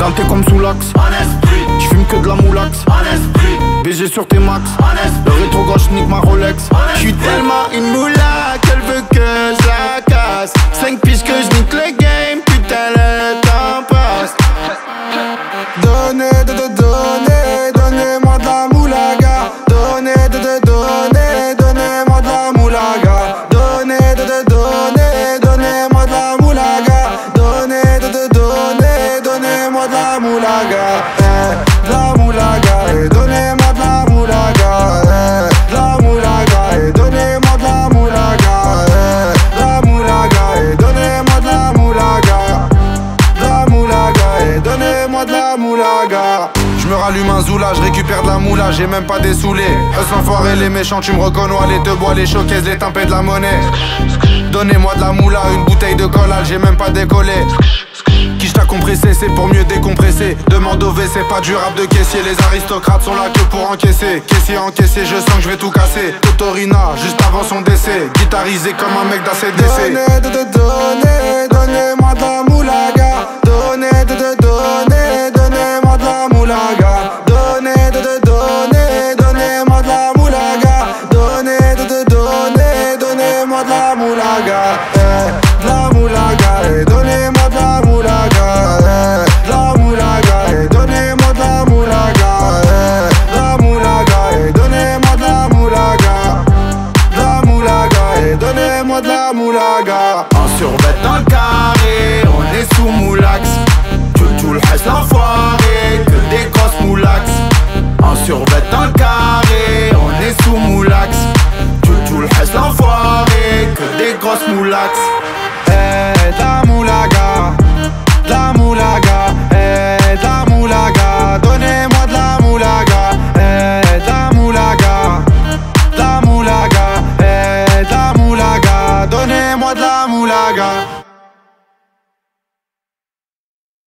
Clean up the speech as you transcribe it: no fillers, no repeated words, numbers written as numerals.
Denté comme sous l'axe. J'fume que de la moulax. BG sur tes max. Le rétro gauche nique ma Rolex. J'suis tellement une moula qu'elle veut que je la casse. 5 piges que je nique le game. Putain le temps passe. Donnez-moi de la moulaga. Donnez-moi de la moulaga. Donnez-moi de la moulaga. Donnez-moi de la moulaga. De la moulaga. Donnez-moi de la moulaga. De la moulaga. Donnez-moi de la moulaga. De la moulaga. Donnez-moi de la moulaga. De la moulaga. Donnez-moi de la moulaga. J'me rallume un zoula, j'récupère de la moula, j'ai même pas dessoulé. Eux l'enfoiré, les méchants, tu me reconnais, les te bois, les showcases, les timpés de la monnaie. Donnez-moi de la moula, une bouteille de collal, j'ai même pas décollé. Qui t'a compressé, c'est pour mieux décompresser. Demande au V, c'est pas du rap de caissier. Les aristocrates sont là que pour encaisser. Caissier encaissé, je sens que je vais tout casser. Totorina, juste avant son décès. Guitarisé comme un mec d'ACDC. Donnez-moi de la moulaga.